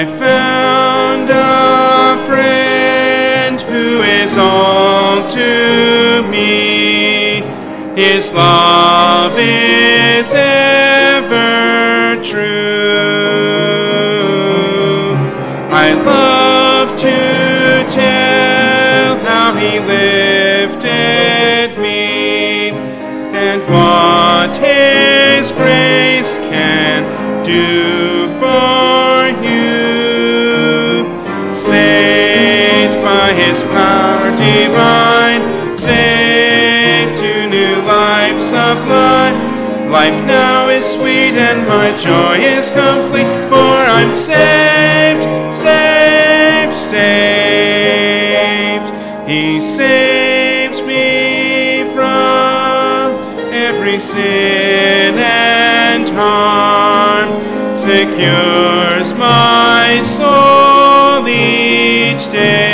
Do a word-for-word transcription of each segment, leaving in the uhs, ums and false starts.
I found a friend who is all to me. His love is ever true. I love to tell how he lifted me and what his grace can do for you. Saved by his power divine, saved to new life sublime. Life now is sweet and my joy is complete, for I'm saved, saved, saved. He saves me from every sin and harm, secures my soul each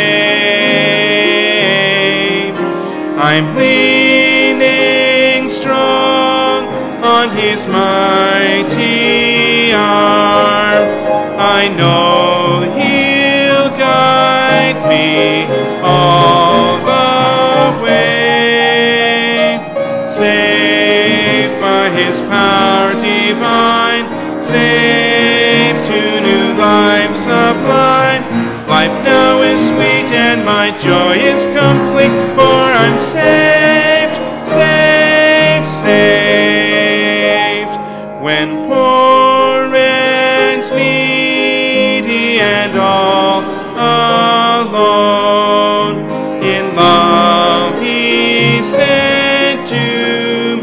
day. I'm leaning strong on his mighty arm. I know he'll guide me all the way. Saved by his power divine, saved to new life sublime. Life now is sweet and my joy is complete, for I'm saved, saved, saved. When poor and needy and all alone, in love he sent to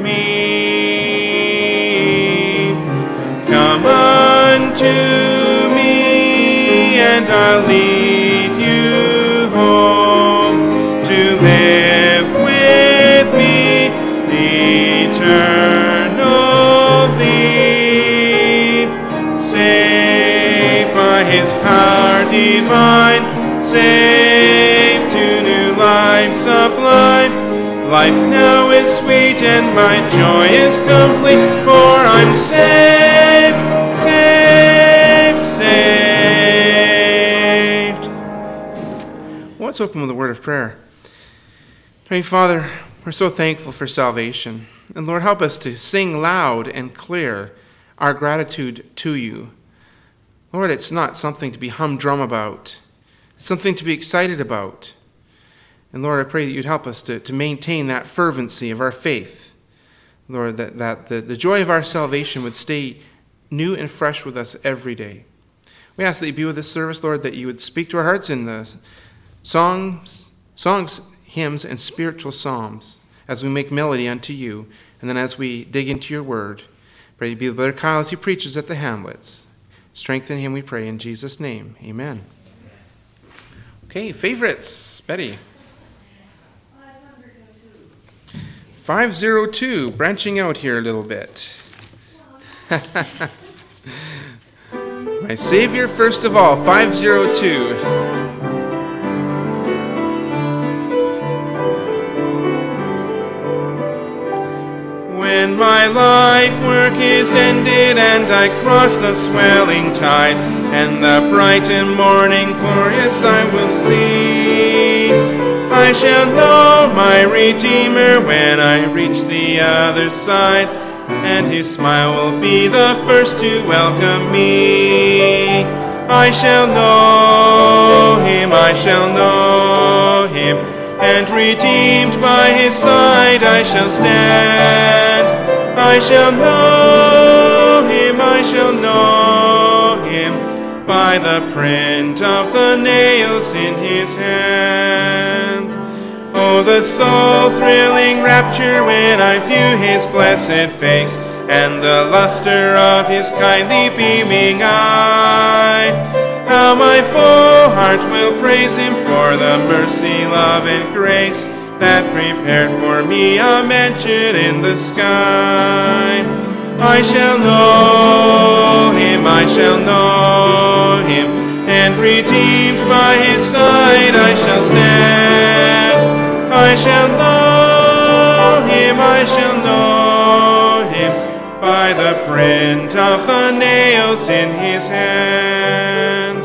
me. Come unto me and I'll lead you home to live with me eternally. Saved by his power divine, saved to new life sublime. Life now is sweet and my joy is complete, for I'm saved, saved, saved. Well, let's open with a word of prayer. Heavenly Father, we're so thankful for salvation. And Lord, help us to sing loud and clear our gratitude to you. Lord, it's not something to be humdrum about. It's something to be excited about. And Lord, I pray that you'd help us to, to maintain that fervency of our faith. Lord, that, that the, the joy of our salvation would stay new and fresh with us every day. We ask that you be with this service, Lord, that you would speak to our hearts in the songs, songs, hymns, and spiritual psalms as we make melody unto you. And then as we dig into your word, pray you be with Brother Kyle as he preaches at the Hamlets. Strengthen him, we pray, in Jesus' name. Amen. Okay, favorites. Betty. five oh two, branching out here a little bit. My Savior, first of all, five oh two. When my life work is ended and I cross the swelling tide, and the bright and morning glorious I will see, I shall know my Redeemer when I reach the other side, and his smile will be the first to welcome me. I shall know him, I shall know him, and redeemed by his side I shall stand. I shall know him, I shall know him, by the print of the nails in his hand. Oh, the soul-thrilling rapture when I view his blessed face, and the luster of his kindly beaming eye. How my full heart will praise him for the mercy, love, and grace that prepared for me a mansion in the sky. I shall know him, I shall know him, and redeemed by his side I shall stand. I shall know him, I shall know him, by the print of the nails in his hand.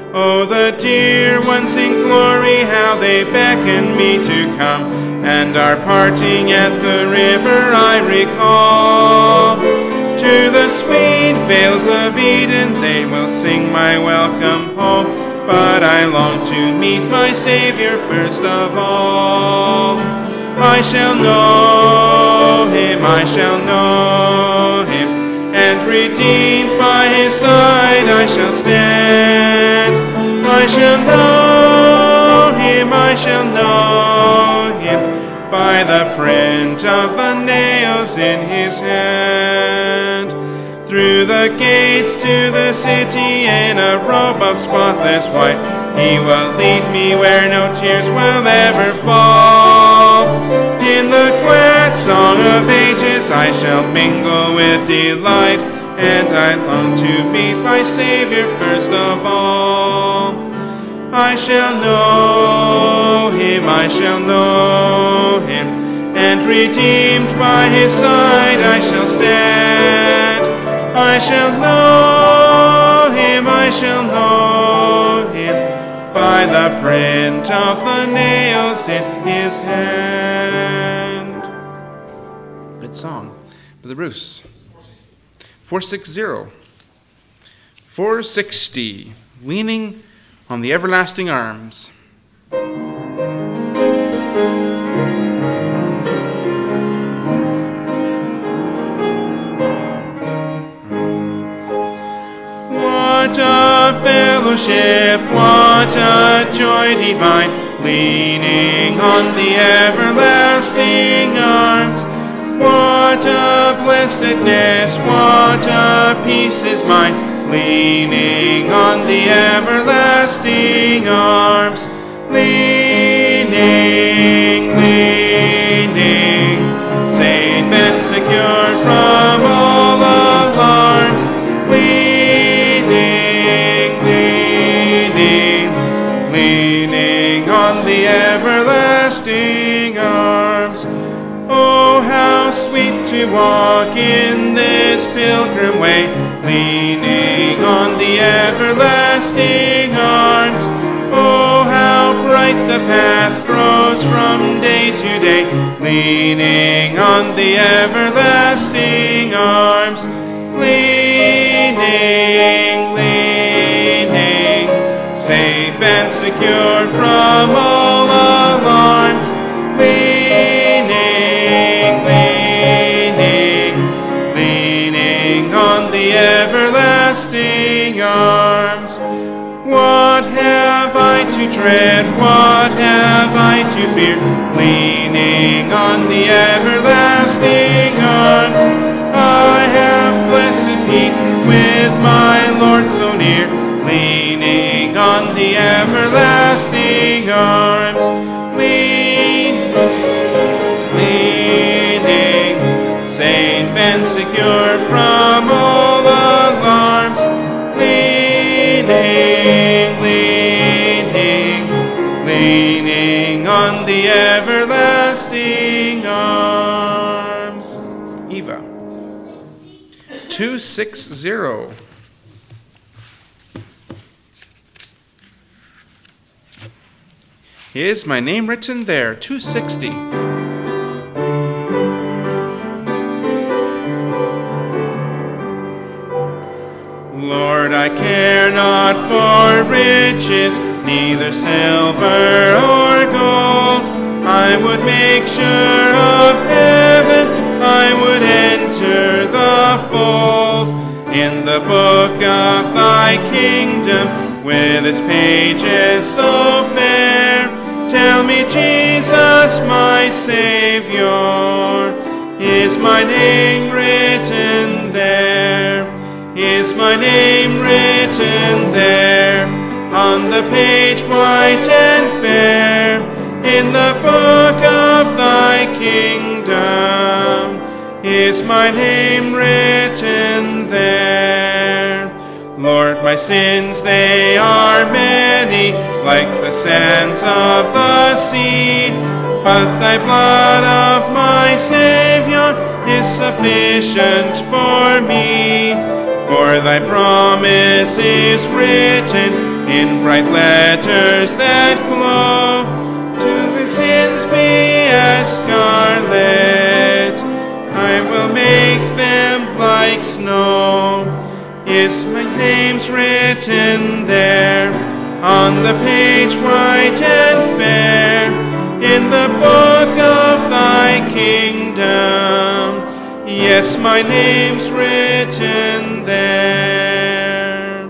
Oh, the dear ones in glory, how they beckon me to come, and our parting at the river I recall. To the sweet vales of Eden they will sing my welcome home, but I long to meet my Savior first of all. I shall know him, I shall know him, and redeemed by his side I shall stand. I shall know him, I shall know him, by the print of the nails in his hand. Through the gates to the city in a robe of spotless white, he will lead me where no tears will ever fall. In the glad song of ages I shall mingle with delight, and I long to meet my Savior first of all. I shall know him, I shall know him, and redeemed by his side I shall stand. I shall know him, I shall know him, by the print of the nails in his hand. Good song. Brother Bruce. four sixty. four sixty. Leaning on the everlasting arms. What a fellowship, what a joy divine, leaning on the everlasting arms. What a blessedness, what a peace is mine, leaning on the everlasting arms. Leaning, leaning, safe and secure from all alarms. Leaning, leaning, leaning on the everlasting arms. Oh, how sweet to walk in this pilgrim way, leaning on the everlasting arms. Oh, how bright the path grows from day to day, leaning on the everlasting arms. Leaning, leaning, safe and secure from all alarms. Leaning, leaning, leaning on the everlasting arms. What have I to dread? What have I to fear? Leaning on the everlasting arms. I have blessed peace with my Lord so near, leaning on the everlasting arms. Leaning, leaning, safe and secure from all alarms. Leaning, leaning, leaning on the everlasting arms. Eva. two sixty. Is my name written there? two sixty. Lord, I care not for riches, neither silver or gold. I would make sure of heaven, I would enter the fold. In the book of thy kingdom, with its pages so fair, tell me, Jesus, my Savior, is my name written there? Is my name written there, on the page white and fair, in the book of thy kingdom? Is my name written there? Lord, my sins, they are many, like the sands of the sea, but thy blood of my Savior is sufficient for me. For thy promise is written in bright letters that glow, till his sins be as scarlet, I will make them like snow. Yes, my name's written there, on the page white and fair, in the book of thy kingdom. Yes, my name's written there.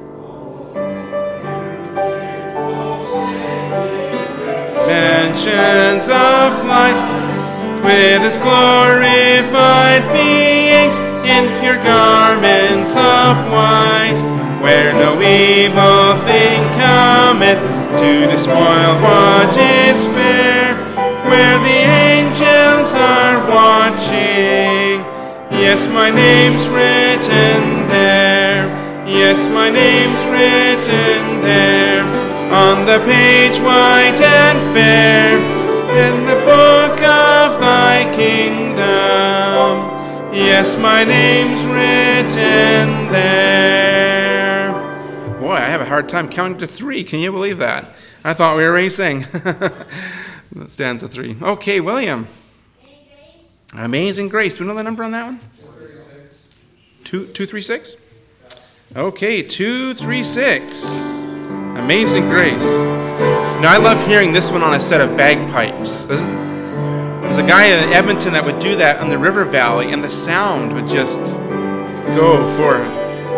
Mansions of light, with his glorified beings, in pure garments of white, where no evil thing cometh to despoil what is fair, where the angels are watching. Yes, my name's written there. Yes, my name's written there, on the page white and fair, in the book of thy kingdom. Yes, my name's written there. Boy, I have a hard time counting to three. Can you believe that? I thought we were racing. Stanza three. Okay, William. Amazing Grace. We know the number on that one? Two, two, three, six? Okay, two, three, six. Amazing Grace. Now, I love hearing this one on a set of bagpipes. There's a guy in Edmonton that would do that on the river valley, and the sound would just go forward.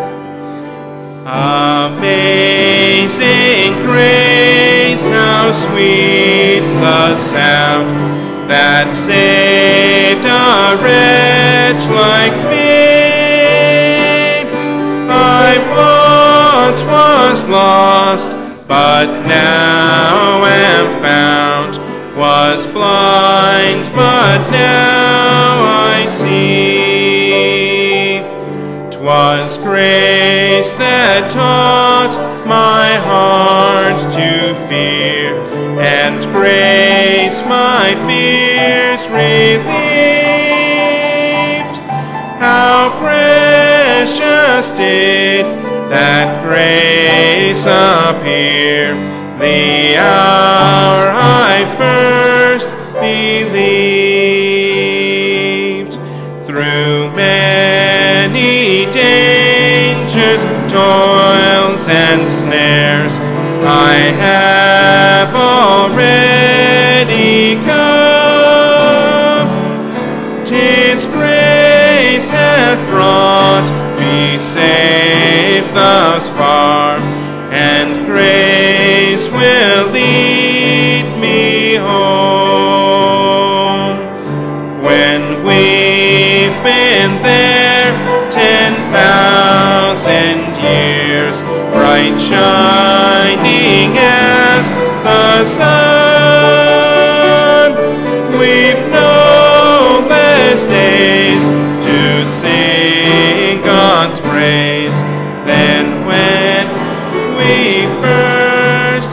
Amazing grace, how sweet the sound that saved a wretch like me. I once was lost, but now am found, was blind, but now I see. 'Twas grace that taught my heart to fear, and grace my fears relieved. How precious did that grace appear, the hour I first believed. Through many dangers, toils, and snares, I have already come. 'Tis grace hath brought me safe thus far, and grace will lead me home. When we've been there ten thousand years, bright shining as the sun, we've no less days to sing God's praise than when we first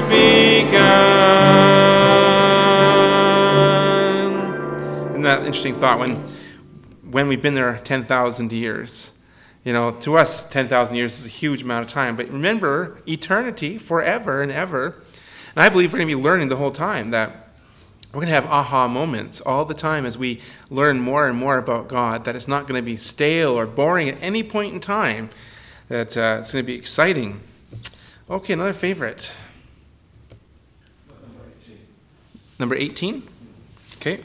begun. Isn't that an interesting thought? When, when we've been there ten thousand years. You know, to us, ten thousand years is a huge amount of time. But remember, eternity, forever and ever. And I believe we're going to be learning the whole time that we're going to have aha moments all the time as we learn more and more about God, that it's not going to be stale or boring at any point in time, that uh, it's going to be exciting. Okay, another favorite. Number eighteen. Okay.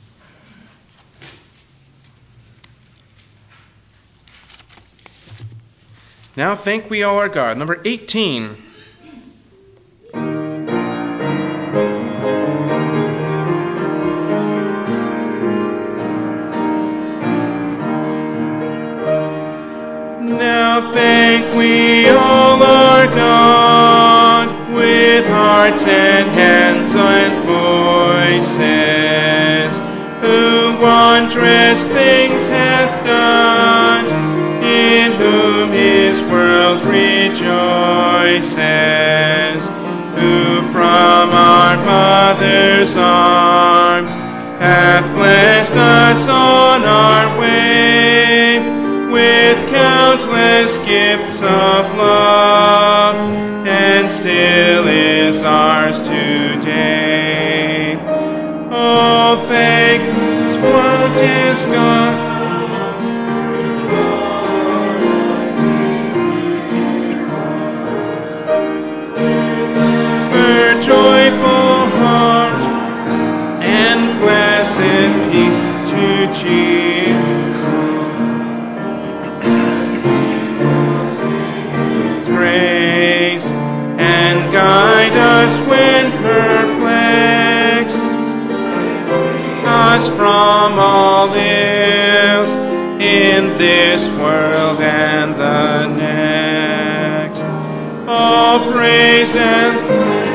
Now thank we all our God. Number eighteen. Now thank we all our God, with hearts and hands and voices, who wondrous things hath done, in whom his world rejoices, who from our mother's arms hath blessed us on our way, with countless gifts of love, and still is ours today. Oh, thanks, what is God? For joyful heart and blessed peace to cheer. Grace and guide us when perplexed, us from all ills in this world and the next. All praise and thanks.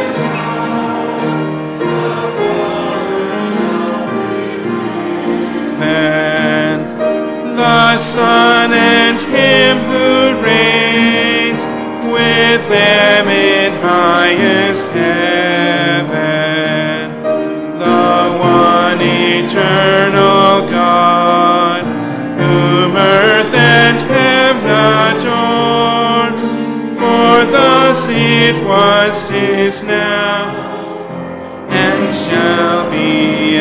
Then the Son and Him who reigns with them in highest heaven, the one eternal God, whom earth and heaven adore. For thus it was, 'tis now, and shall be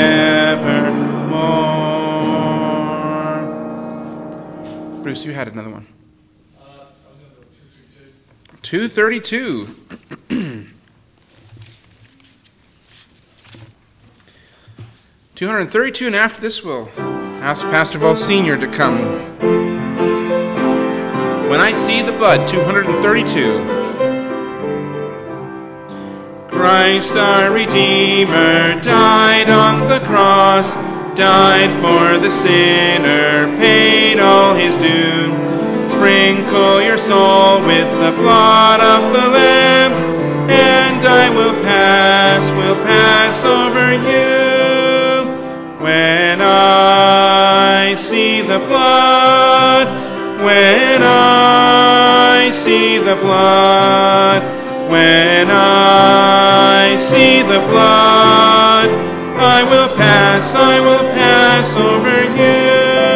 evermore. Bruce, you had another one. two thirty-two. two thirty-two, and after this we'll ask Pastor Vol Senior to come. When I See the Blood, two thirty-two. Christ our Redeemer died on the cross, died for the sinner, paid all his doom. Sprinkle your soul with the blood of the Lamb, and I will pass, will pass over you. When I see the blood, when I see the blood, when I see the blood, I will pass, I will pass over you.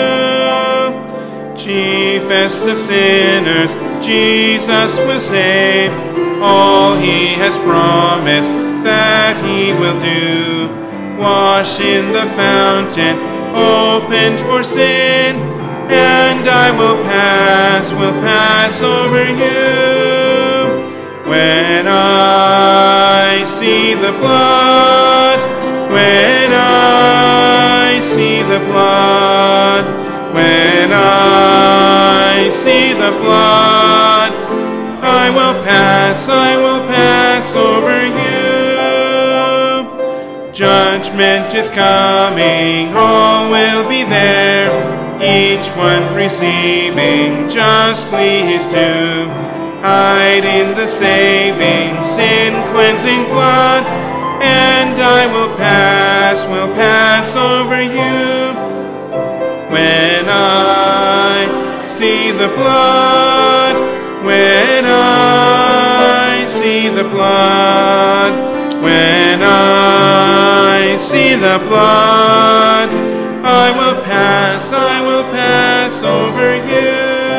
Chiefest of sinners, Jesus will save. All He has promised that He will do. Wash in the fountain opened for sin, and I will pass, will pass over you. When I see the blood, when I see the blood, when I see the blood, I will pass, I will pass over you. Judgment is coming, all will be there, each one receiving justly his due. Hide in the saving, sin-cleansing blood, and I will pass, will pass over you. When I see the blood, when I see the blood, when I see the blood, I will pass, I will pass over you.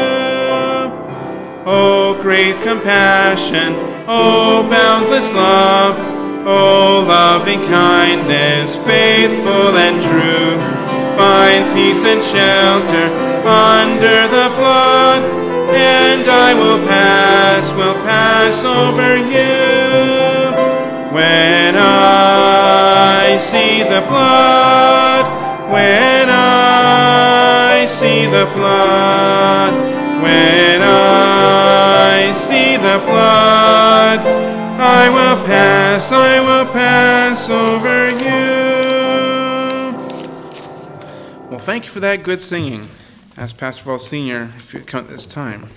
Oh, great compassion, oh, boundless love, oh, loving kindness, faithful and true. Find peace and shelter under the blood, and I will pass, will pass over you. When I see the blood, when I see the blood, when I see the blood, I will pass, I will pass over you. Well, thank you for that good singing. Ask Pastor Vol Senior if you come at this time.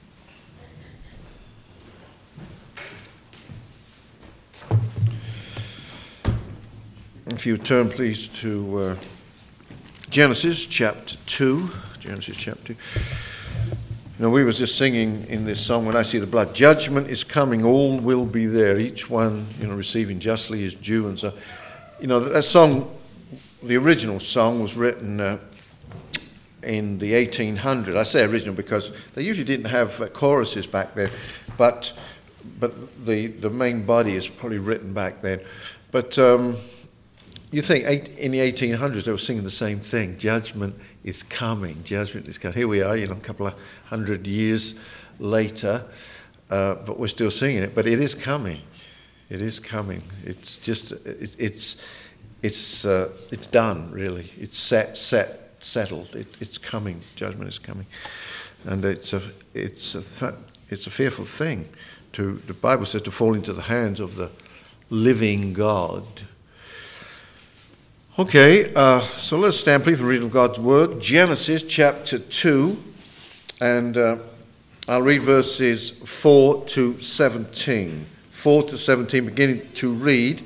If you turn, please, to uh, Genesis chapter two. Genesis chapter two. You know, we was just singing in this song, when I see the blood, judgment is coming, all will be there, each one, you know, receiving justly his due. And so, you know, that song, the original song was written uh, in the eighteen hundreds. I say original because they usually didn't have uh, choruses back then, but but the, the main body is probably written back then. But um, you think eight, in the eighteen hundreds they were singing the same thing. Judgment is coming. Judgment is coming. Here we are, you know, a couple of hundred years later, uh, but we're still singing it. But it is coming. It is coming. It's just it, it's it's uh, it's done really. It's set set settled. It, it's coming. Judgment is coming, and it's a it's a th- it's a fearful thing. To the Bible says to fall into the hands of the living God. Okay, uh, so let's stand please for the reading of God's word. Genesis chapter two, and uh, I'll read verses four to seventeen. four to seventeen, beginning to read.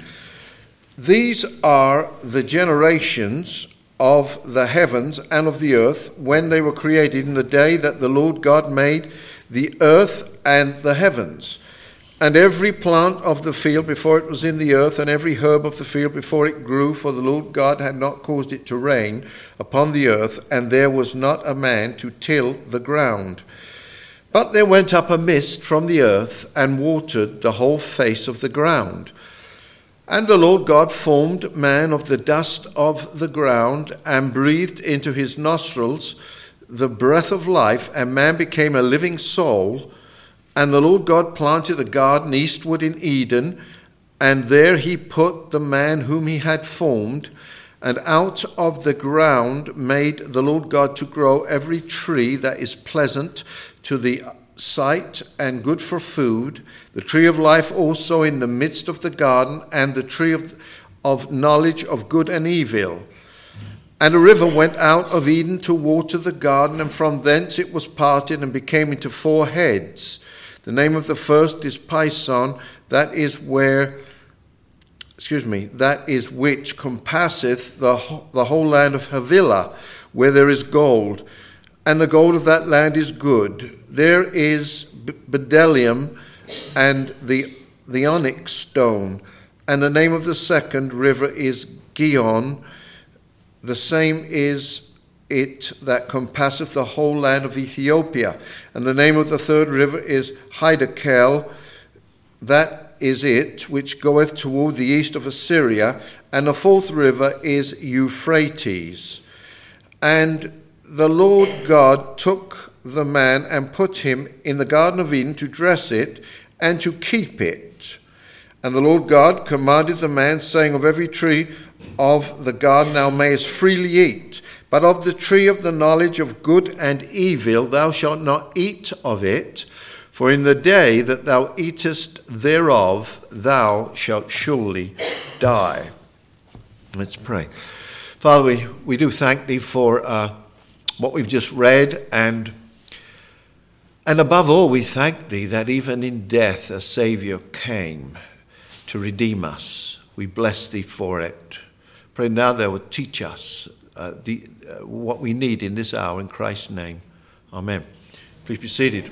These are the generations of the heavens and of the earth when they were created in the day that the Lord God made the earth and the heavens, and every plant of the field before it was in the earth, and every herb of the field before it grew, for the Lord God had not caused it to rain upon the earth, and there was not a man to till the ground. But there went up a mist from the earth, and watered the whole face of the ground. And the Lord God formed man of the dust of the ground, and breathed into his nostrils the breath of life, and man became a living soul. And the Lord God planted a garden eastward in Eden, and there he put the man whom he had formed. And out of the ground made the Lord God to grow every tree that is pleasant to the sight and good for food, the tree of life also in the midst of the garden, and the tree of, of knowledge of good and evil. And a river went out of Eden to water the garden, and from thence it was parted and became into four heads. The name of the first is Pison, that is where, excuse me, that is which compasseth the, the whole land of Havilah, where there is gold. And the gold of that land is good. There is bdellium and the, the onyx stone. And the name of the second river is Gihon. The same is it that compasseth the whole land of Ethiopia. And the name of the third river is Hiddekel. That is it which goeth toward the east of Assyria. And the fourth river is Euphrates. And the Lord God took the man and put him in the Garden of Eden to dress it and to keep it. And the Lord God commanded the man, saying, of every tree of the garden thou mayest freely eat, but of the tree of the knowledge of good and evil thou shalt not eat of it, for in the day that thou eatest thereof thou shalt surely die. Let's pray. Father, we, we do thank thee for uh, what we've just read, and and above all we thank thee that even in death a Saviour came to redeem us. We bless thee for it. Pray now thou would teach us uh, the uh, what we need in this hour, in Christ's name. Amen. Please be seated.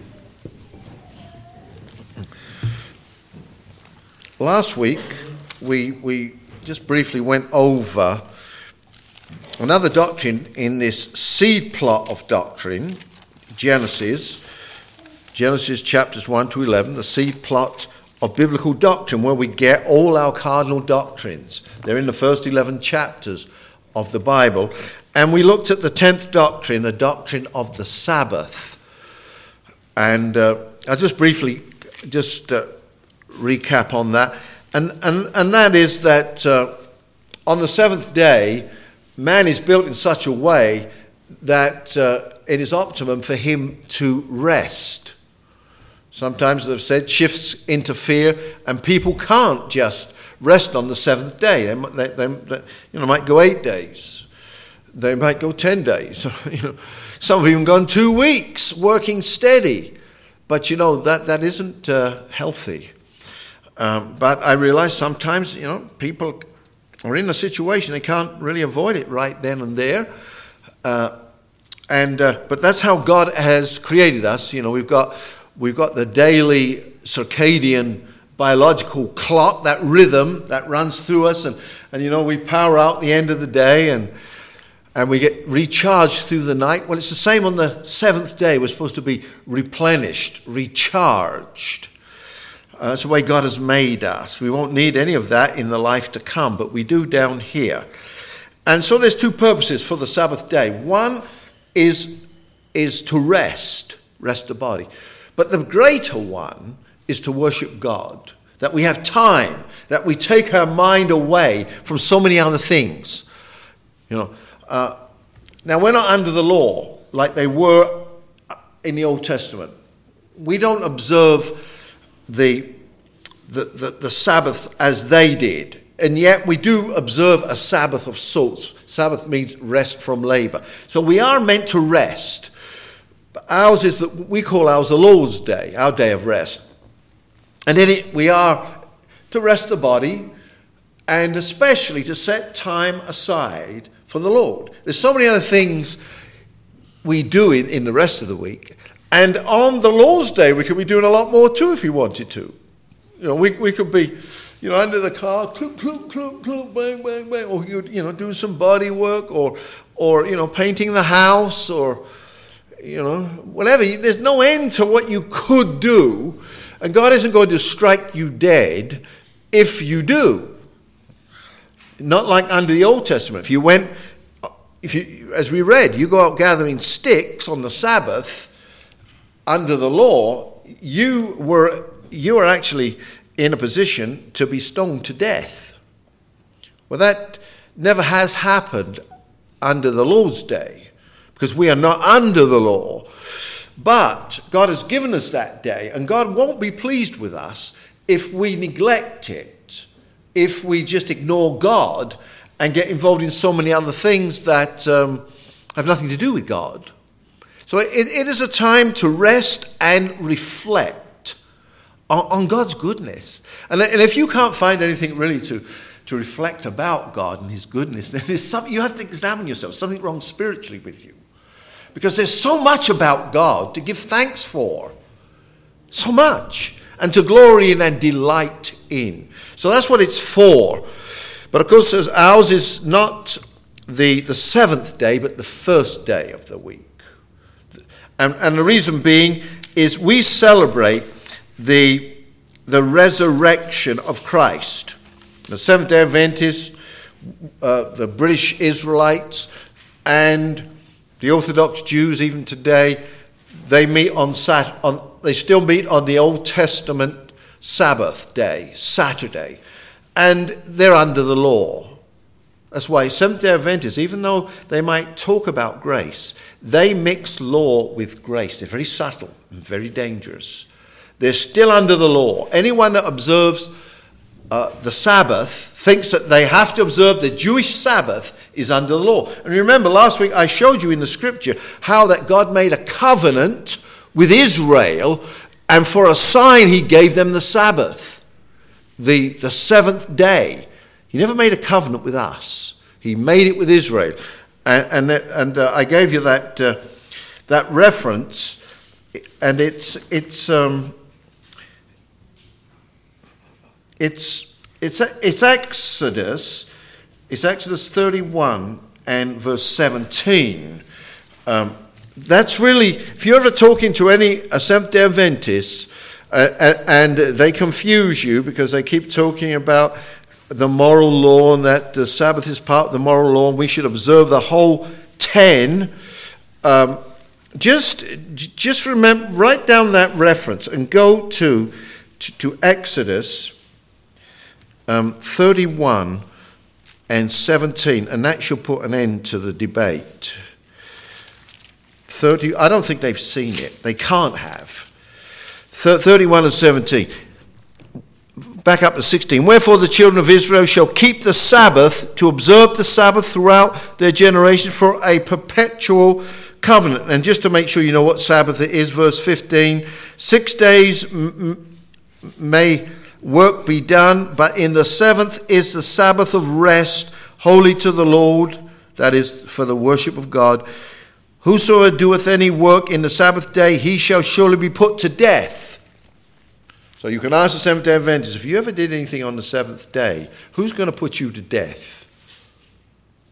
Last week we we just briefly went over another doctrine in this seed plot of doctrine, Genesis, Genesis chapters one to eleven, the seed plot of biblical doctrine, where we get all our cardinal doctrines. They're in the first eleven chapters of the Bible. And we looked at the tenth doctrine, the doctrine of the Sabbath. And uh, I'll just briefly just uh, recap on that. And, and, and that is that uh, on the seventh day, man is built in such a way that uh, it is optimum for him to rest. Sometimes they've said shifts interfere, and people can't just rest on the seventh day. They, they, they, they you know, might go eight days. They might go ten days. you know, some have even gone two weeks working steady. But you know that that isn't uh, healthy. Um, but I realize sometimes you know people are in a situation they can't really avoid it right then and there. Uh, and uh, but that's how God has created us. You know, we've got. We've got the daily circadian biological clock, that rhythm that runs through us. And, and, you know, we power out the end of the day. And and we get recharged through the night. Well, it's the same on the seventh day. We're supposed to be replenished, recharged. Uh, that's the way God has made us. We won't need any of that in the life to come, but we do down here. And so there's two purposes for the Sabbath day. One is, is to rest, rest the body. But the greater one is to worship God, that we have time, that we take our mind away from so many other things. You know, uh, now we're not under the law like they were in the Old Testament. We don't observe the, the, the, the Sabbath as they did. And yet we do observe a Sabbath of sorts. Sabbath means rest from labor. So we are meant to rest. But ours is, that we call ours the Lord's Day, our day of rest. And in it we are to rest the body and especially to set time aside for the Lord. There's so many other things we do in, in the rest of the week. And on the Lord's Day, we could be doing a lot more too if we wanted to. You know, we we could be, you know, under the car, clunk, clunk, clunk, clunk, bang, bang, bang, or you know, doing some body work, or or you know, painting the house, or you know, whatever. There's no end to what you could do, and God isn't going to strike you dead if you do. Not like under the Old Testament. If you went, if you, as we read, you go out gathering sticks on the Sabbath. Under the law, you were you were actually in a position to be stoned to death. Well, that never has happened under the Lord's Day, because we are not under the law. But God has given us that day, and God won't be pleased with us if we neglect it, if we just ignore God and get involved in so many other things that um, have nothing to do with God. So it, it is a time to rest and reflect on, on God's goodness. And, and if you can't find anything really to, to reflect about God and his goodness, then there's something, you have to examine yourself, something wrong spiritually with you. Because there's so much about God to give thanks for. So much. And to glory in and delight in. So that's what it's for. But of course, ours is not the, the seventh day, but the first day of the week. And, and the reason being is we celebrate the, the resurrection of Christ. The Seventh-day Adventists, uh, the British Israelites, and the Orthodox Jews even today, they meet on Sat. On, they still meet on the Old Testament Sabbath day, Saturday, and they're under the law. That's why Seventh-day Adventists, even though they might talk about grace, they mix law with grace. They're very subtle and very dangerous. They're still under the law. Anyone that observes uh, the Sabbath thinks that they have to observe the Jewish Sabbath is under the law. And remember, last week I showed you in the scripture how that God made a covenant with Israel, and for a sign he gave them the Sabbath, the, the seventh day. He never made a covenant with us. He made it with Israel. And, and, and uh, I gave you that uh, that reference, and it's it's um, it's it's it's Exodus, it's Exodus thirty-one and verse seventeen. Um, that's really, if you're ever talking to any Seventh-day Adventists, uh, and they confuse you because they keep talking about the moral law, and that the Sabbath is part of the moral law, and we should observe the whole ten. Um, just, just remember, write down that reference and go to to, to Exodus um, thirty-one and seventeen, and that should put an end to the debate. Thirty. I don't think they've seen it. They can't have. thirty-one and seventeen. Back up to sixteen. Wherefore the children of Israel shall keep the Sabbath, to observe the Sabbath throughout their generation for a perpetual covenant. And just to make sure you know what Sabbath it is, verse fifteen. Six days m- may work be done, but in the seventh is the Sabbath of rest, holy to the Lord, that is for the worship of God. Whosoever doeth any work in the Sabbath day, he shall surely be put to death. So you can ask the Seventh-day Adventists, if you ever did anything on the seventh day, who's going to put you to death?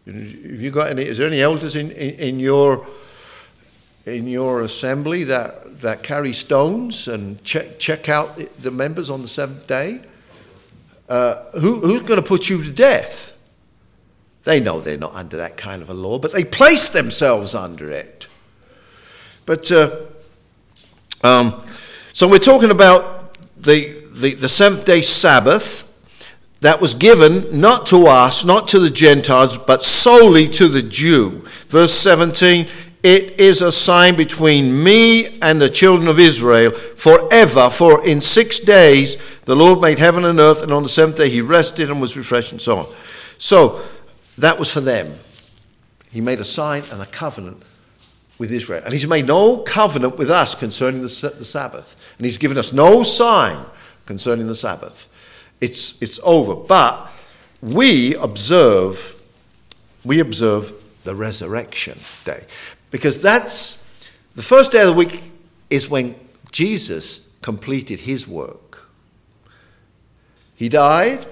Have you got any? Is there any elders in, in, in your in your assembly that that carry stones and check check out the members on the seventh day? Uh, who, who's going to put you to death? They know they're not under that kind of a law, but they place themselves under it. But uh, um, so we're talking about the, the the seventh day Sabbath that was given not to us, not to the Gentiles, but solely to the Jew. Verse seventeen, it is a sign between me and the children of Israel forever, for in six days the Lord made heaven and earth, and on the seventh day he rested and was refreshed, and so on. So that was for them. He made a sign and a covenant with Israel. And he's made no covenant with us concerning the, the Sabbath. And he's given us no sign concerning the Sabbath. It's it's over. But we observe, we observe the resurrection day. Because that's, the first day of the week is when Jesus completed his work. He died,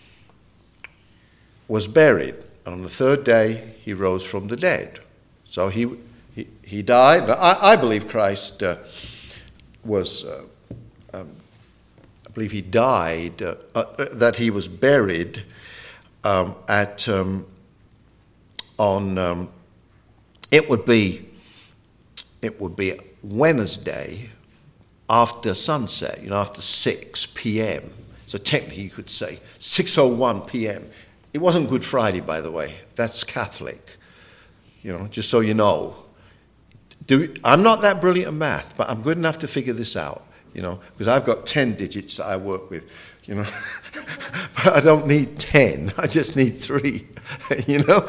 was buried, and on the third day he rose from the dead. So he he, he died. I, I believe Christ uh, was, uh, um, I believe he died, uh, uh, that he was buried um, at, um, on, um, it would be, it would be Wednesday after sunset, you know, after six p.m. So technically you could say six oh one p.m. It wasn't Good Friday, by the way. That's Catholic, you know, just so you know. Do, I'm not that brilliant at math, but I'm good enough to figure this out, you know, because I've got ten digits that I work with, you know. But I don't need ten. I just need three, you know.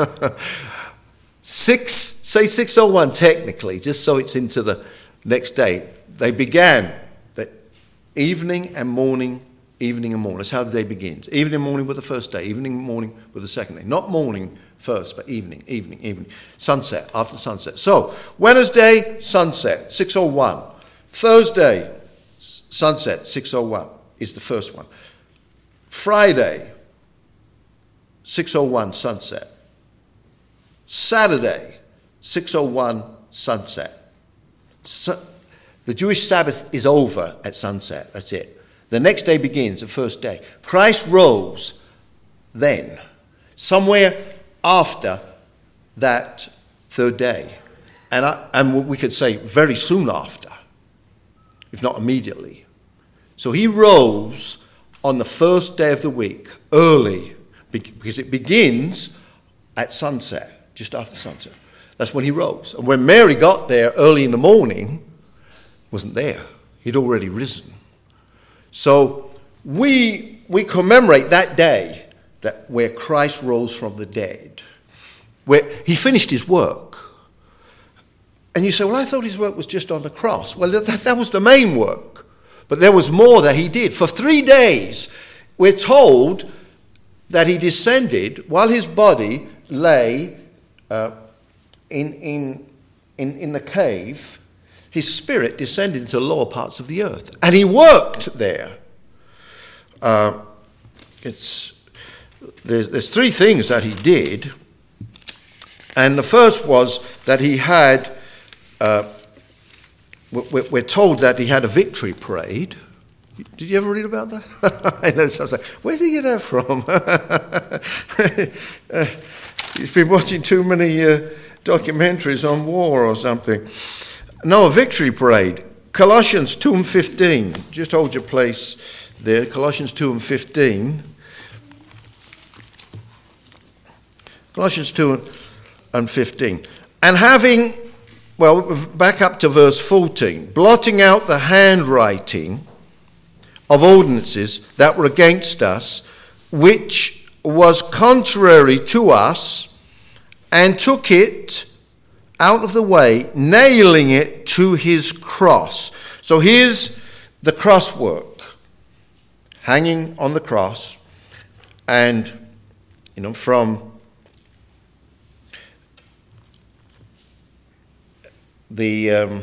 Six, say six oh one technically, just so it's into the next day. They began the evening and morning, evening and morning. That's how the day begins. Evening and morning were the first day. Evening and morning were the second day. Not morning first, but evening, evening, evening. Sunset, after sunset. So, Wednesday, sunset, six oh one. Thursday, sunset, six oh one is the first one. Friday, six oh one, sunset. Saturday, six oh one, sunset. So, the Jewish Sabbath is over at sunset. That's it. The next day begins, the first day. Christ rose then, somewhere after that third day. And, I, and we could say very soon after, if not immediately. So he rose on the first day of the week, early, because it begins at sunset, just after sunset. That's when he rose. And when Mary got there early in the morning, wasn't there. He'd already risen. So we we commemorate that day that where Christ rose from the dead, where he finished his work. And you say, well, I thought his work was just on the cross. Well, that, that was the main work. But there was more that he did. For three days, we're told that he descended while his body lay uh, in, in, in, in the cave. His spirit descended into the lower parts of the earth. And he worked there. Uh, it's there's, there's three things that he did. And the first was that he had, uh, we're, we're told that he had a victory parade. Did you ever read about that? I know, so I was like, where did he get that from? uh, he's been watching too many uh, documentaries on war or something. No, a victory parade. Colossians two and fifteen. Just hold your place there. Colossians two and fifteen. Colossians two and fifteen. And having, well, back up to verse fourteen. Blotting out the handwriting of ordinances that were against us, which was contrary to us, and took it out of the way, nailing it to his cross. So here's the cross work, hanging on the cross, and, you know, from the, um,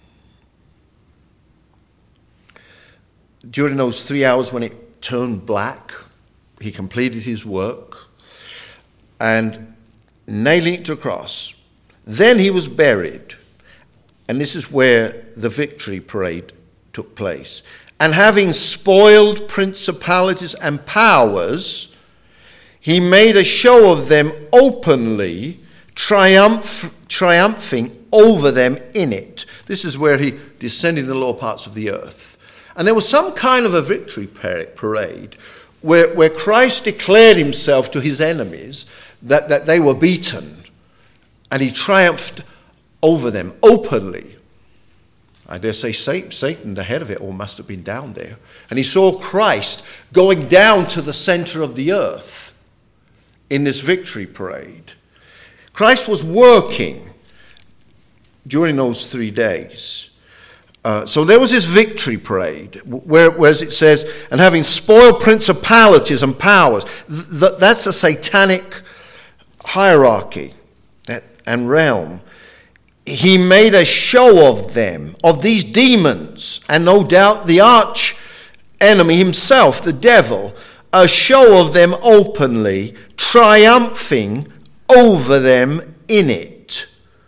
during those three hours when it turned black, he completed his work, and nailing it to a cross. Then he was buried. And this is where the victory parade took place. And having spoiled principalities and powers, he made a show of them openly, triumph, triumphing over them in it. This is where he descended in the lower parts of the earth. And there was some kind of a victory parade where, where Christ declared himself to his enemies that, that they were beaten. And he triumphed over them openly. I dare say Satan, Satan, the head of it all, must have been down there. And he saw Christ going down to the center of the earth in this victory parade. Christ was working during those three days. Uh, so there was this victory parade, where, where as it says, and having spoiled principalities and powers. Th- that's a satanic hierarchy and realm. He made a show of them, of these demons, and no doubt the arch enemy himself, the devil, a show of them openly, triumphing over them in it.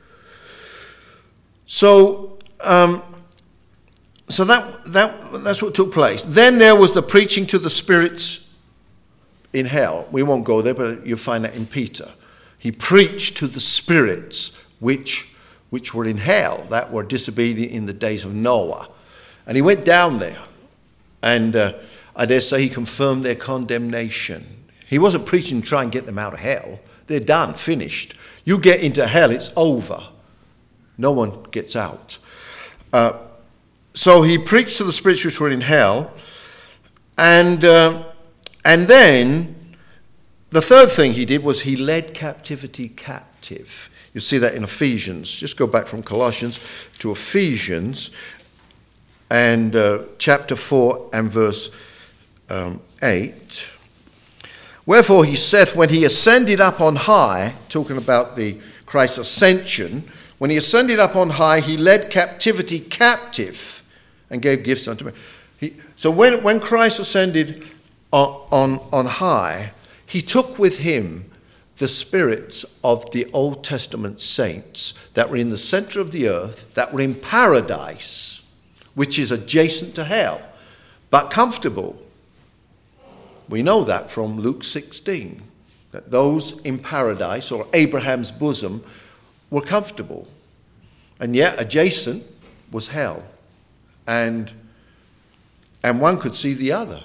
So, um, so that that that's what took place. Then there was the preaching to the spirits in hell. We won't go there, but you'll find that in Peter. He preached to the spirits which which were in hell, that were disobedient in the days of Noah. And he went down there, and uh, I dare say he confirmed their condemnation. He wasn't preaching to try and get them out of hell. They're done, finished. You get into hell, it's over. No one gets out. Uh, so he preached to the spirits which were in hell, and uh, and then the third thing he did was he led captivity captive. You see that in Ephesians. Just go back from Colossians to Ephesians and uh, chapter four and verse um, eight. Wherefore he saith, when he ascended up on high, talking about the Christ's ascension, when he ascended up on high, he led captivity captive and gave gifts unto men. He, so when, when Christ ascended on, on, on high, he took with him the spirits of the Old Testament saints that were in the center of the earth, that were in paradise, which is adjacent to hell, but comfortable. We know that from Luke sixteen, that those in paradise, or Abraham's bosom, were comfortable. And yet adjacent was hell. And, and one could see the other.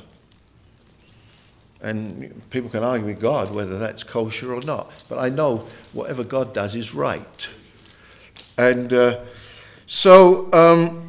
And people can argue with God whether that's kosher or not. But I know whatever God does is right. And uh, so um,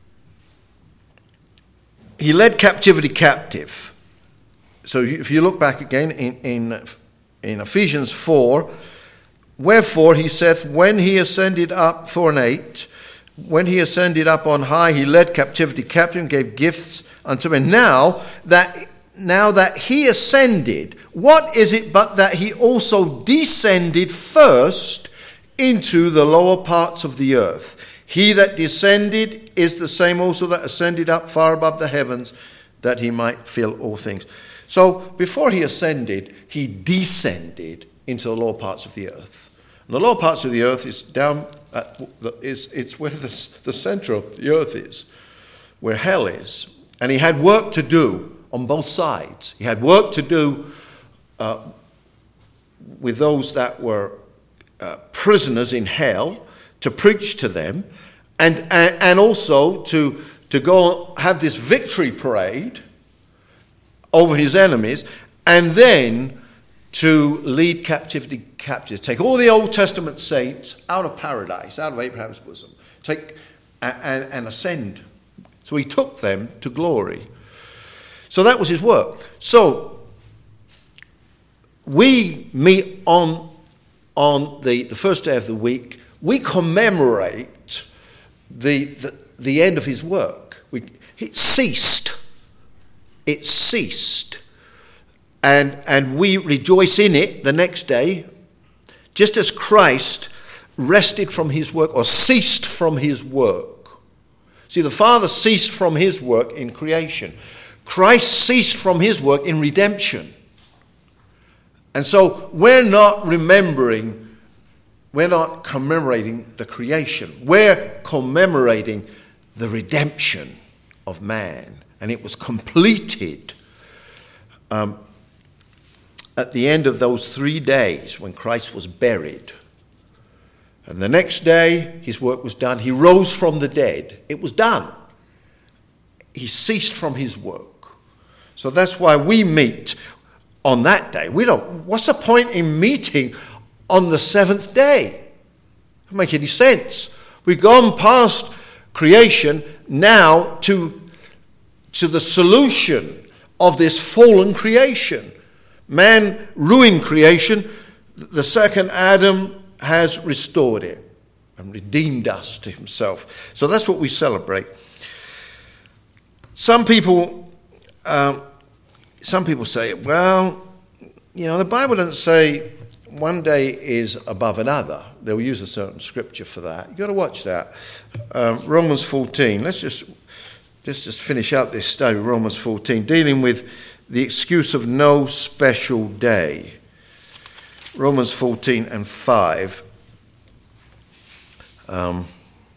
he led captivity captive. So if you look back again in, in, in Ephesians four, wherefore he saith, when he ascended up, four and eight, when he ascended up on high, he led captivity captive and gave gifts unto men. Now that Now that he ascended, what is it but that he also descended first into the lower parts of the earth? He that descended is the same also that ascended up far above the heavens, that he might fill all things. So before he ascended, he descended into the lower parts of the earth. And the lower parts of the earth is down, at the, is it's where the, the center of the earth is, where hell is. And he had work to do on both sides. He had work to do uh, with those that were uh, prisoners in hell, to preach to them, and, and, and also to, to go have this victory parade over his enemies, and then to lead captivity captives. Take all the Old Testament saints out of paradise, out of Abraham's bosom, take and, and ascend. So he took them to glory. So that was his work. So we meet on, on the, the first day of the week. We commemorate the, the, the end of his work. We, it ceased. It ceased. And, and we rejoice in it the next day, just as Christ rested from his work or ceased from his work. See, the Father ceased from his work in creation. Christ ceased from his work in redemption. And so we're not remembering We're not commemorating the creation. We're commemorating the redemption of man. And it was completed um, at the end of those three days when Christ was buried. And the next day, his work was done. He rose from the dead. It was done. He ceased from his work. So that's why we meet on that day. We don't, what's the point in meeting on the seventh day? Doesn't make any sense. We've gone past creation now to, to the solution of this fallen creation. Man ruined creation. The second Adam has restored it and redeemed us to himself. So that's what we celebrate. Some people, uh, some people say, well, you know, the Bible doesn't say one day is above another. They'll use a certain scripture for that. You've got to watch that. Um, Romans fourteen. Let's just let's just finish out this study. Romans fourteen, dealing with the excuse of no special day. Romans fourteen and five. Um,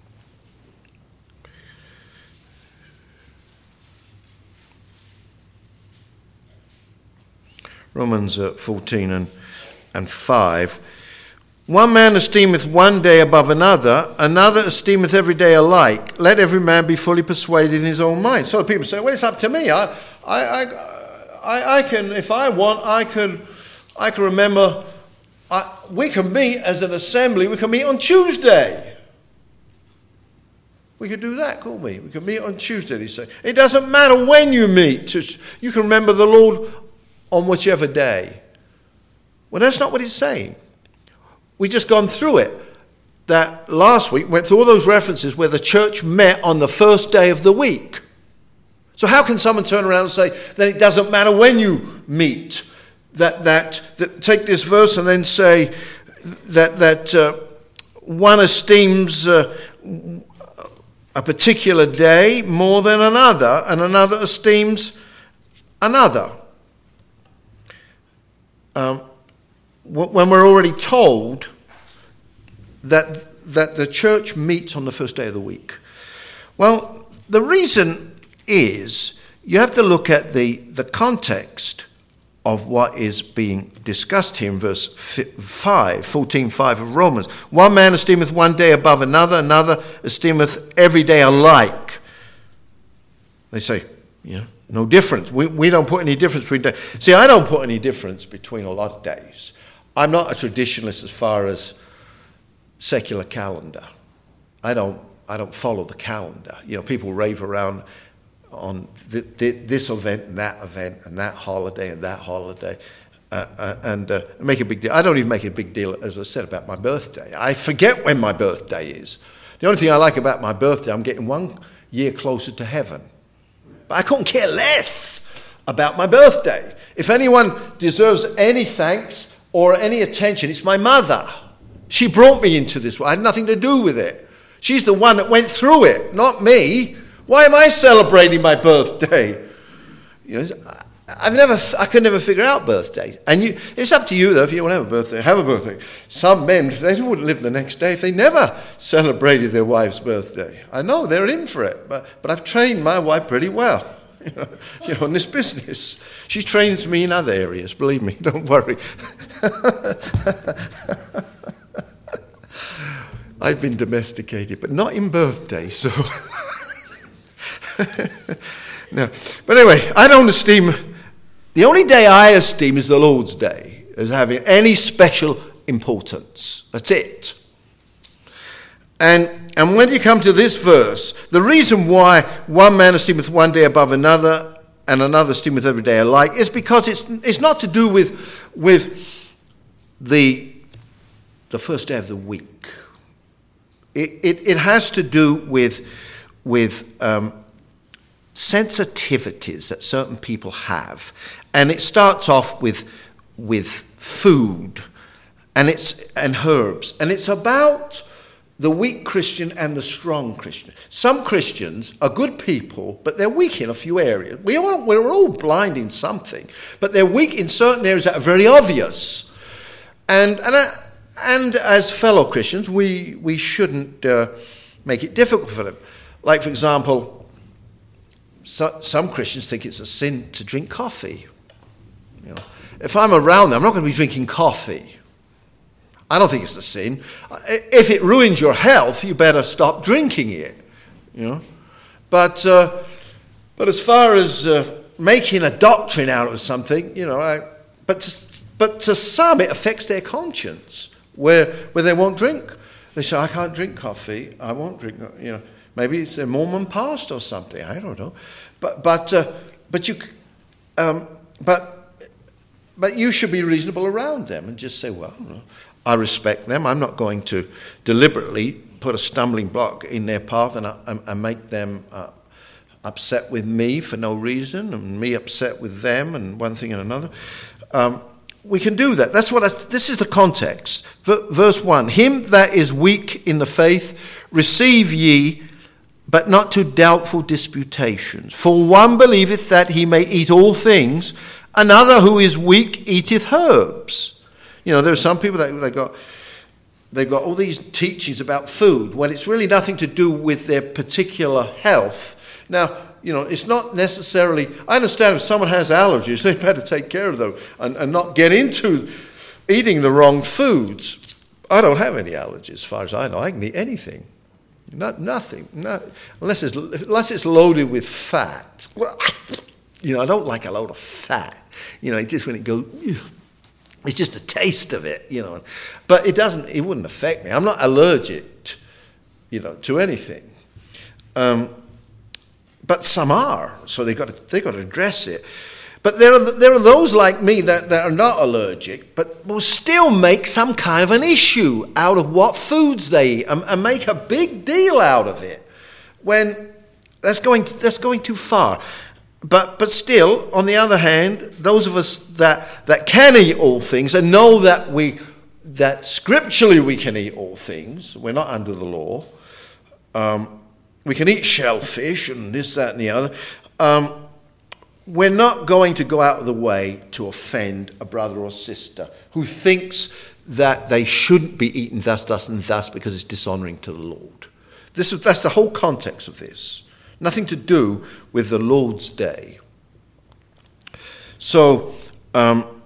Romans uh, fourteen and, and five. One man esteemeth one day above another, another esteemeth every day alike. Let every man be fully persuaded in his own mind. So people say, well, it's up to me. I, I, I, I can, if I want, I could, I can remember, I, we can meet as an assembly, we can meet on Tuesday. We could do that, couldn't we? We could meet on Tuesday, they say. It doesn't matter when you meet. You can remember the Lord on whichever day. Well, that's not what he's saying. We just gone through it. That last week went through all those references where the church met on the first day of the week. So how can someone turn around and say that it doesn't matter when you meet? That that, that take this verse and then say that that uh, one esteems uh, a particular day more than another, and another esteems another. Um, when we're already told that that the church meets on the first day of the week. Well, the reason is you have to look at the, the context of what is being discussed here in verse five, fourteen five of Romans. One man esteemeth one day above another, another esteemeth every day alike. They say, yeah, no difference. We, we don't put any difference between days. See, I don't put any difference between a lot of days. I'm not a traditionalist as far as secular calendar. I don't I don't follow the calendar. You know, people rave around on th- th- this event and that event and that holiday and that holiday uh, uh, and uh, make a big deal. I don't even make a big deal, as I said, about my birthday. I forget when my birthday is. The only thing I like about my birthday, I'm getting one year closer to heaven. But I couldn't care less about my birthday. If anyone deserves any thanks or any attention, it's my mother. She brought me into this. I had nothing to do with it. She's the one that went through it, not me. Why am I celebrating my birthday? You know, I've never, I could never figure out birthdays. And you, it's up to you, though, if you want to have a birthday, have a birthday. Some men, they wouldn't live the next day if they never celebrated their wife's birthday. I know, they're in for it. But, but I've trained my wife pretty well. You know, you know, in this business. She trains me in other areas, believe me, don't worry. I've been domesticated, but not in birthdays, so. No. But anyway, I don't esteem, the only day I esteem is the Lord's Day as having any special importance. That's it. And and when you come to this verse, the reason why one man esteemeth one day above another and another esteemeth every day alike is because it's it's not to do with with the the first day of the week. It it, it has to do with with um, sensitivities that certain people have, and it starts off with with food, and it's and herbs, and it's about the weak Christian and the strong Christian. Some Christians are good people, but they're weak in a few areas. We all, we're all blind in something, but they're weak in certain areas that are very obvious. And and I, and as fellow Christians, we, we shouldn't uh, make it difficult for them. Like, for example, so, some Christians think it's a sin to drink coffee. You know, if I'm around them, I'm not going to be drinking coffee. I don't think it's a sin. If it ruins your health, you better stop drinking it. You know, but uh, but as far as uh, making a doctrine out of something, you know, I, but to, but to some it affects their conscience, where where they won't drink. They say, I can't drink coffee. I won't drink. You know, maybe it's a Mormon past or something. I don't know. But but uh, but you um, but but you should be reasonable around them and just say, well, you know, I respect them. I'm not going to deliberately put a stumbling block in their path and, and, and make them uh, upset with me for no reason, and me upset with them, and one thing and another. Um, we can do that. That's what. I, this is the context. V- verse one: Him that is weak in the faith, receive ye, but not to doubtful disputations. For one believeth that he may eat all things; another who is weak eateth herbs. You know, there are some people that they got. They've got all these teachings about food when it's really nothing to do with their particular health. Now, you know, it's not necessarily... I understand if someone has allergies, they better take care of them and, and not get into eating the wrong foods. I don't have any allergies, as far as I know. I can eat anything. Not Nothing. Not, unless, it's, unless it's loaded with fat. You know, I don't like a load of fat. You know, just when it goes... It's just a taste of it, you know. But it doesn't, it wouldn't affect me. I'm not allergic, you know, to anything. Um, but some are, so they've got to, they've got to address it. But there are there are those like me that, that are not allergic, but will still make some kind of an issue out of what foods they eat and, and make a big deal out of it, when that's going that's going too far. But but still, on the other hand, those of us that, that can eat all things and know that we that scripturally we can eat all things, we're not under the law. Um, we can eat shellfish and this, that, and the other. Um, we're not going to go out of the way to offend a brother or sister who thinks that they shouldn't be eaten thus, thus, and thus because it's dishonoring to the Lord. This is that's the whole context of this. Nothing to do with the Lord's Day. So, um,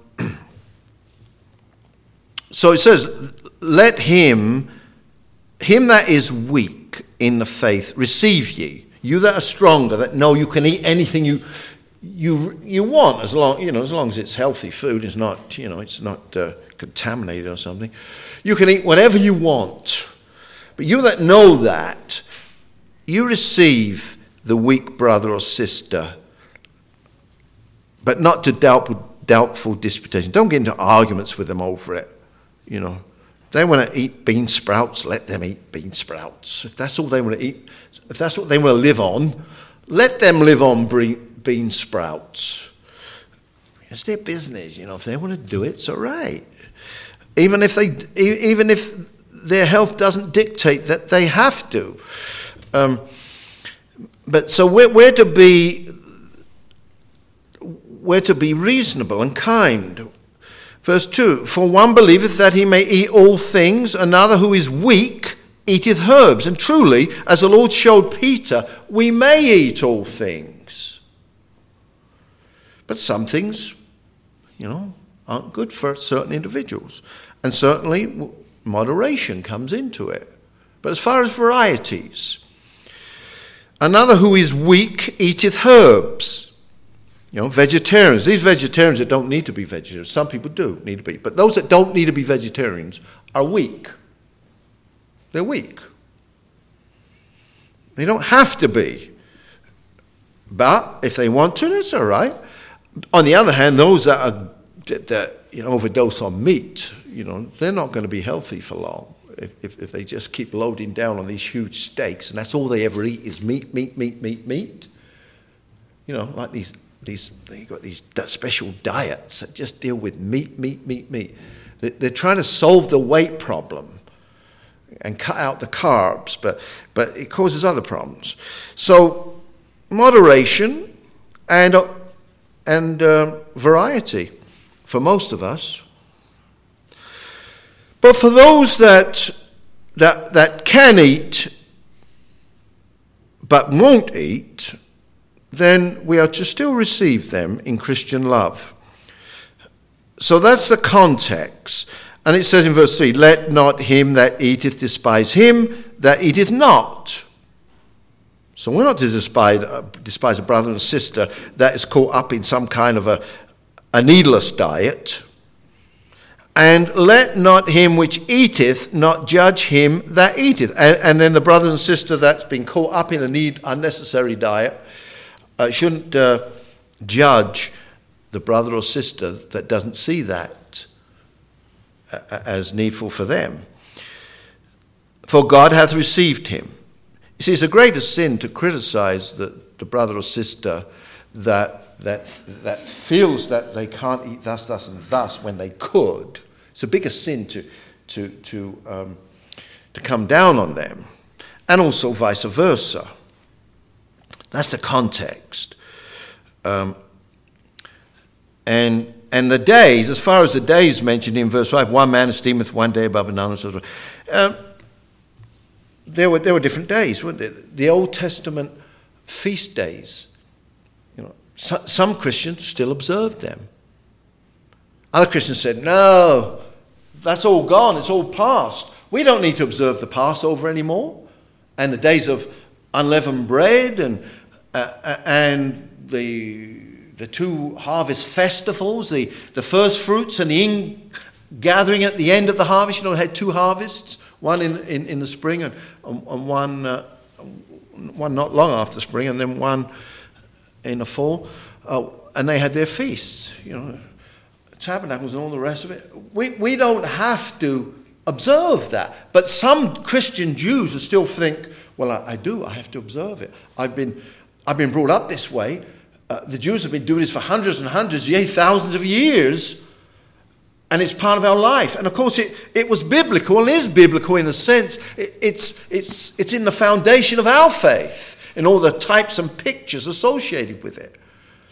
so it says, let him, him that is weak in the faith, receive ye. You that are stronger, that know you can eat anything you you you want, as long you know, as long as it's healthy food, it's not you know, it's not uh, contaminated or something. You can eat whatever you want, but you that know that, you receive the weak brother or sister, but not to doubt, doubtful disputation. Don't get into arguments with them over it. You know, if they want to eat bean sprouts, let them eat bean sprouts. If that's all they want to eat, if that's what they want to live on, let them live on bean sprouts. It's their business. You know, if they want to do it, it's all right. Even if they, even if their health doesn't dictate that they have to. Um, But so we're, we're to be we're to be reasonable and kind. Verse two, for one believeth that he may eat all things, another who is weak eateth herbs. And truly, as the Lord showed Peter, we may eat all things. But some things, you know, aren't good for certain individuals. And certainly moderation comes into it. But as far as varieties, another who is weak eateth herbs. You know, vegetarians. These vegetarians that don't need to be vegetarians. Some people do need to be. But those that don't need to be vegetarians are weak. They're weak. They don't have to be. But if they want to, that's all right. On the other hand, those that are that, that you know overdose on meat, you know, they're not going to be healthy for long. If, if, if they just keep loading down on these huge steaks, and that's all they ever eat is meat, meat, meat, meat, meat. You know, like these, these they've got these special diets that just deal with meat, meat, meat, meat. They're trying to solve the weight problem and cut out the carbs, but but it causes other problems. So moderation and and uh, variety for most of us. But for those that, that, that can eat but won't eat, then we are to still receive them in Christian love. So that's the context. And it says in verse three, let not him that eateth despise him that eateth not. So we're not to despise, uh, despise a brother and sister that is caught up in some kind of a, a needless diet. And let not him which eateth not judge him that eateth. And, and then the brother and sister that's been caught up in a need unnecessary diet uh, shouldn't uh, judge the brother or sister that doesn't see that as needful for them. For God hath received him. You see, it's a greater sin to criticize the, the brother or sister that, that, that feels that they can't eat thus, thus, and thus when they could. It's a bigger sin to, to, to, um, to come down on them. And also vice versa. That's the context. Um, and and the days, as far as the days mentioned in verse five, one man esteemeth one day above another. So, um, there were there were different days, weren't there? The Old Testament feast days. You know, so, some Christians still observed them. Other Christians said, "No, that's all gone. It's all past. We don't need to observe the Passover anymore, and the days of unleavened bread and uh, and the." The two harvest festivals, the, the first fruits and the in gathering at the end of the harvest. You know, had two harvests, one in in, in the spring and, and one uh, one not long after spring, and then one in the fall. Uh, and they had their feasts, you know, tabernacles and all the rest of it. We we don't have to observe that, but some Christian Jews will still think, well, I, I do. I have to observe it. I've been I've been brought up this way. Uh, the Jews have been doing this for hundreds and hundreds, yea, thousands of years, and it's part of our life. And of course, it, it was biblical and is biblical in a sense. It, it's, it's, it's in the foundation of our faith, in all the types and pictures associated with it.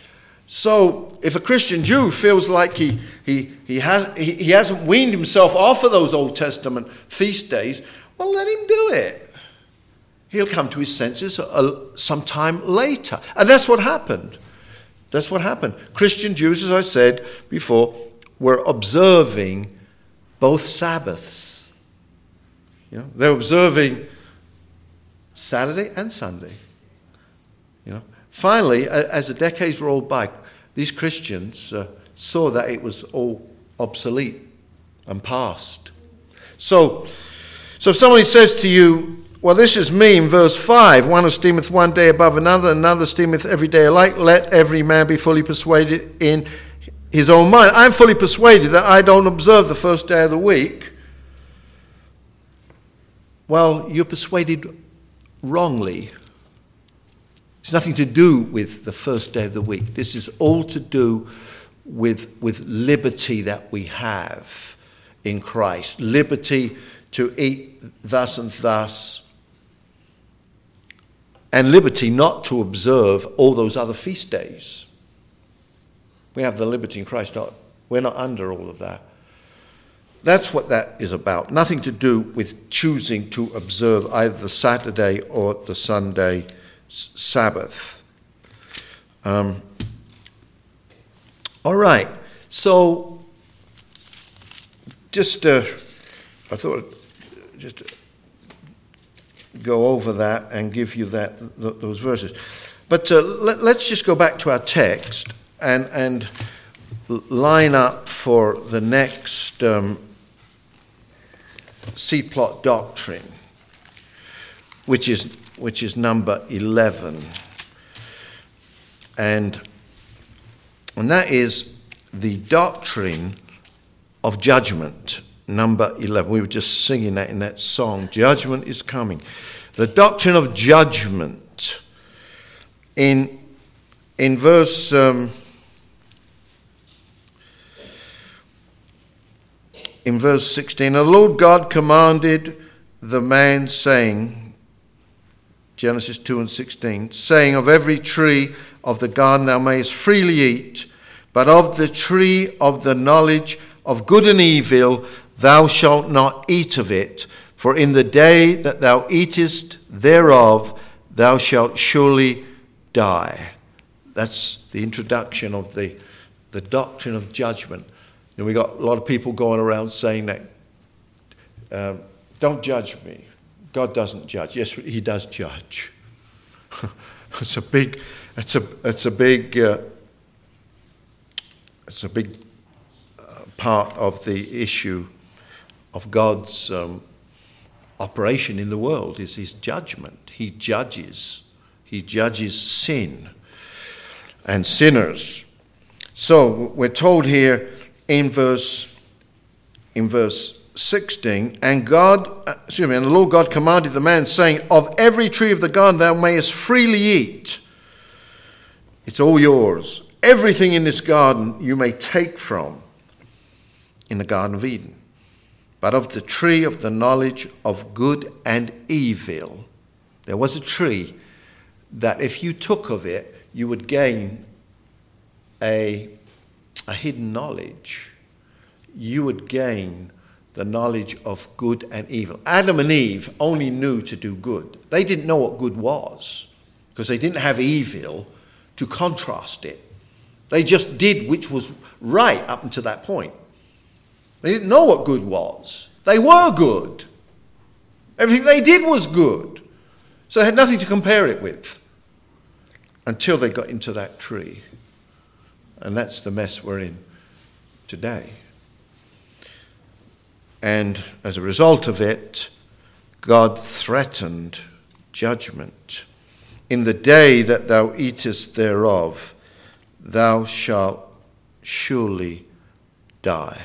So, if a Christian Jew feels like he he he has he, he hasn't weaned himself off of those Old Testament feast days, well, let him do it. He'll come to his senses sometime later, and that's what happened. That's what happened. Christian Jews, as I said before, were observing both Sabbaths. You know, they're observing Saturday and Sunday. You know, finally, as the decades rolled by, these Christians uh, saw that it was all obsolete and past. So, so if somebody says to you, well, this is me in verse five. One esteemeth one day above another, another esteemeth every day alike. Let every man be fully persuaded in his own mind. I'm fully persuaded that I don't observe the first day of the week. Well, you're persuaded wrongly. It's nothing to do with the first day of the week. This is all to do with, with liberty that we have in Christ. Liberty to eat thus and thus. And liberty not to observe all those other feast days. We have the liberty in Christ. Not, we're not under all of that. That's what that is about. Nothing to do with choosing to observe either the Saturday or the Sunday Sabbath. Um, all right. So, just uh, I thought just go over that and give you that those verses. But uh, let, let's just go back to our text and and line up for the next um, seed plot doctrine, which is which is number eleven, and and that is the doctrine of judgment. Number eleven. We were just singing that in that song. Judgment is coming. The doctrine of judgment. In in verse um, in verse sixteen, the Lord God commanded the man, saying, Genesis two and sixteen, saying, of every tree of the garden thou mayest freely eat, but of the tree of the knowledge of good and evil thou shalt not eat of it, for in the day that thou eatest thereof, thou shalt surely die. That's the introduction of the, the doctrine of judgment. And we got a lot of people going around saying that, um, don't judge me. God doesn't judge. Yes, he does judge. It's a big, it's a, it's a big, uh, it's a big uh, part of the issue of God's um, operation in the world is his judgment. He judges. He judges sin and sinners. So we're told here in verse in verse sixteen, and God, excuse me, and the Lord God commanded the man, saying, of every tree of the garden thou mayest freely eat. It's all yours. Everything in this garden you may take from in the Garden of Eden. But of the tree of the knowledge of good and evil, there was a tree that if you took of it, you would gain a, a hidden knowledge. You would gain the knowledge of good and evil. Adam and Eve only knew to do good. They didn't know what good was because they didn't have evil to contrast it. They just did which was right up until that point. They didn't know what good was. They were good. Everything they did was good. So they had nothing to compare it with until they got into that tree. And that's the mess we're in today. And as a result of it, God threatened judgment. In the day that thou eatest thereof, thou shalt surely die.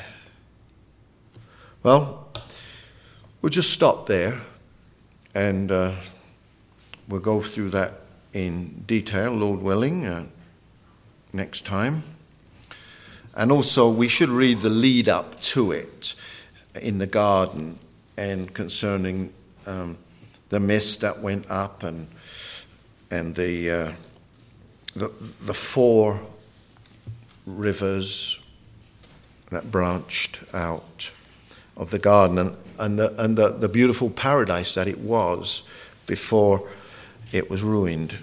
Well, we'll just stop there, and uh, we'll go through that in detail, Lord willing, uh, next time. And also, we should read the lead up to it in the garden and concerning um, the mist that went up and and the uh, the, the four rivers that branched out of the garden and, and, the, and the, the beautiful paradise that it was before it was ruined.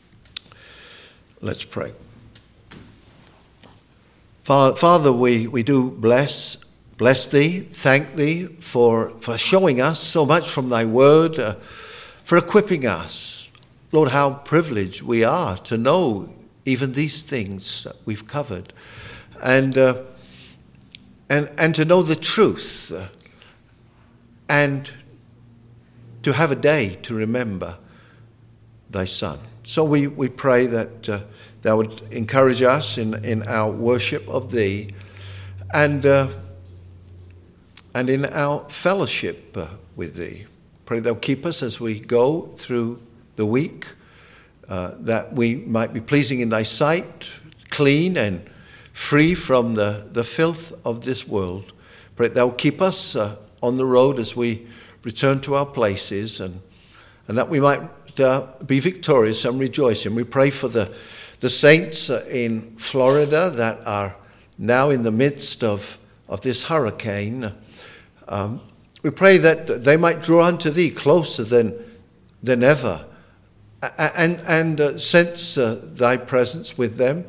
Let's pray. Father, we, we do bless bless thee, thank thee for, for showing us so much from thy word, uh, for equipping us. Lord, how privileged we are to know even these things that we've covered, and uh, and and to know the truth, uh, and to have a day to remember thy Son. So we, we pray that uh, thou would encourage us in, in our worship of thee, and uh, and in our fellowship uh, with thee. Pray thou keep us as we go through the week, uh, that we might be pleasing in thy sight, clean and free from the, the filth of this world. Pray thou keep us uh, on the road as we return to our places, and, and that we might uh, be victorious and rejoicing. We pray for the, the saints uh, in Florida that are now in the midst of, of this hurricane. Um, we pray that they might draw unto thee closer than, than ever, and, and uh, sense uh, thy presence with them,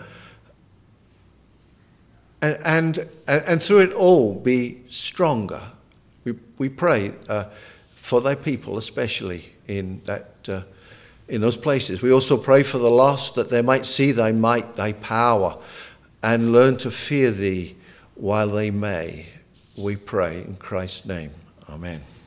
and, and, and through it all be stronger. We, we pray uh, for thy people, especially in that uh, in those places. We also pray for the lost, that they might see thy might, thy power, and learn to fear thee while they may. We pray in Christ's name. Amen.